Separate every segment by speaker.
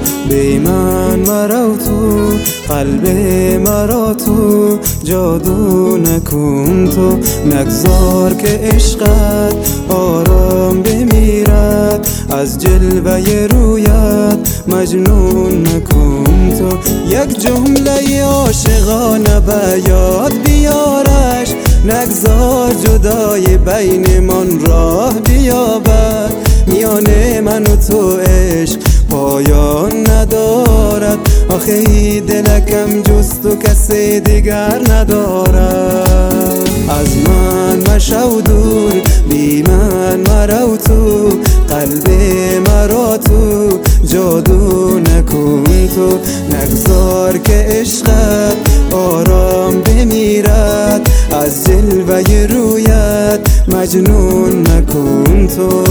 Speaker 1: بی من مرو تو، قلب مرا تو جادو نکن تو. نگذار که عشقت آرام بمیرد، از جلوه رویت مجنون نکن تو. یک جمله عاشقانه به یاد بیارش، نگذار جدای بین من راه بیابد. میان من و تو عشق پایان ندارد، آخه دلکم جز تو کسی دیگر ندارد. از من مشو دور، بی من مرو تو، قلب مرا تو جادو نکن تو. نگذار که عشقت آرام بمیرد، از جلوه رویت مجنون نکن تو.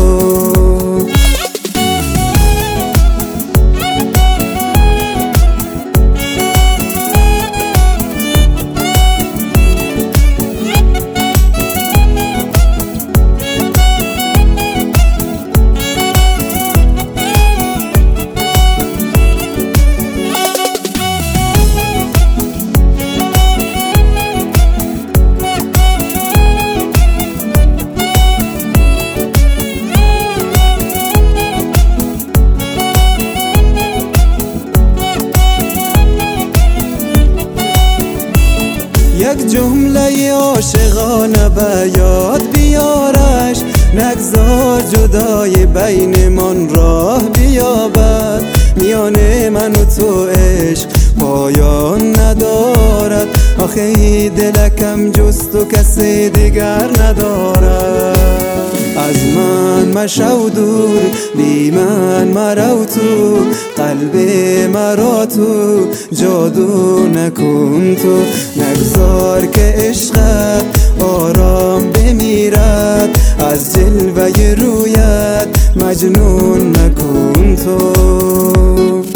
Speaker 1: یک جمله عاشقانه به یاد بیارش، نگذار جدای بین من راه بیابد. میان من و تو عشق پایان ندارد، آخه دلکم جز تو کسی دیگر ندارد. از من مشو دور، بی من مرو تو، قلب مرا تو جادو نکن تو. نگذار که عشقت آرام بمیرد، از جلوه رویت مجنون نکن تو.